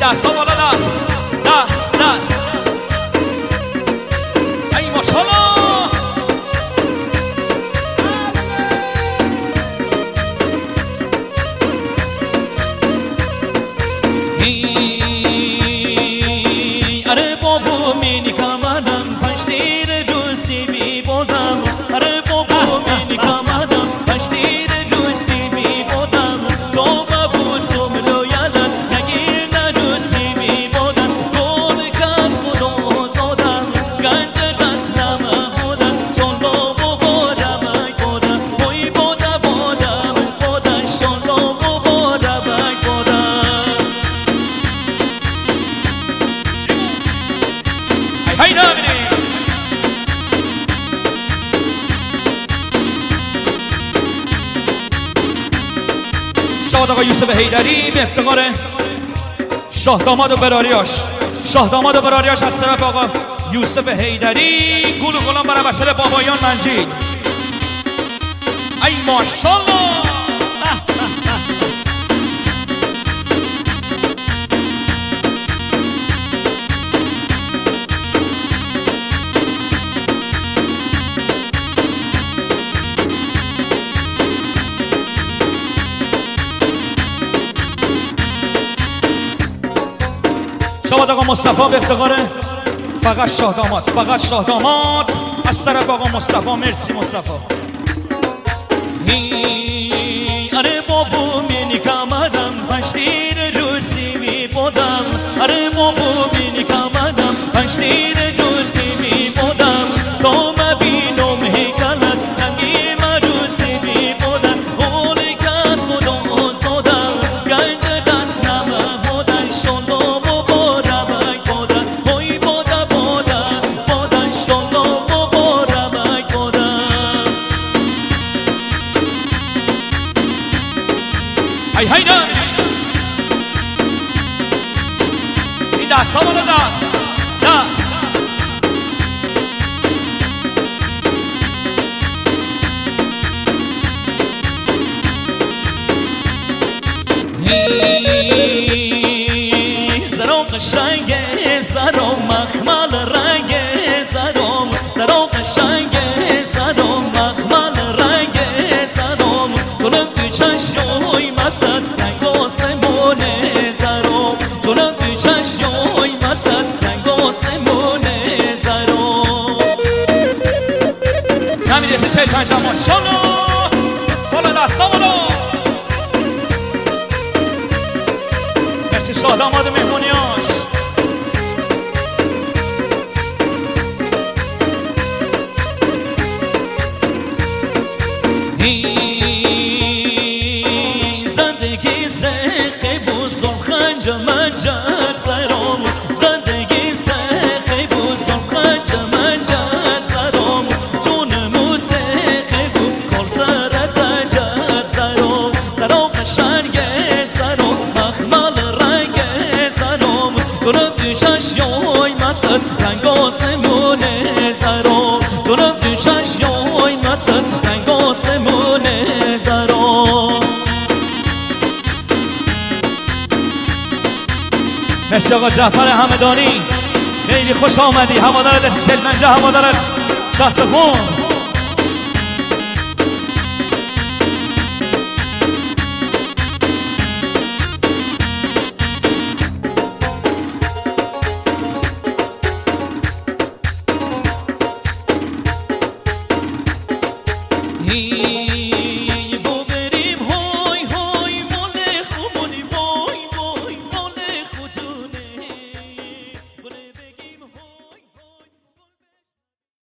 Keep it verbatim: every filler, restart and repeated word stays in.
دست ها بالا دست دست دست ای ماشالله اره بابو مینی کامدم پشتیر روسی بی بودم اره بابو مینی کامدم پشتیر روسی بی بودم تو بابو سوملو یادن نگیر نروسی بی بودن گل کن خودو زودم گنج قسلم بودن شون بابو بودم ای بودم بوی بوده بودم بودن شون بابو بودم ای بودم ای نامینی شاد آقا یوسف حیدری به افتخار شاه داماد و براریاش شاه داماد و براریاش از طرف آقا یوسف حیدری گول و گلان برای بچه بابایان منجید ای ماشالله شاد آقا مصطفی به افتخار فقط شاه داماد فقط شاه داماد از طرف آقا مصطفی مرسی مصطفی اره بابو مینی کامدم پشتیر روسی بی بودم اره بابو مینی کامدم پشتیر روسی بی بودم تو مبینم هیکلت نگی مروسی بی بودم اولی کن خودو زودم گنج دستم بودن شون بابو بودم ای بودن بوی بوده بودن بودن شون بابو بودم ای بودن ای های نه این دست ها بالا دست دست زرو قشنگه زرو مخمل رنگه زرو زرو قشنگه زرو مخمل رنگه زرو جلو تو چشموی مسد رنگ و سمونه زرو جلو تو چشموی مسد رنگ و سمونه زرو نمیرسه چهل پنجاه ماشالله بالا دستا بالا مرسی شاه داماد و مهمونیاش زندگی سخی بوزم خنج منجد زرم زندگی سخی بوزم خنج منجد زرم جون موسیقی بود کل سر سجد زرم زرم قشنگه زرم مخمل رنگه زرم جونم تو چشمای مسد رنگ آسمونه زرم جونم تو چشمای مسد رنگ آسمونه زرم مرسی آقا جعفر همدانی خیلی خوش آمدی هوادار دستی چهل پنجاه هوادار ساکسوفون he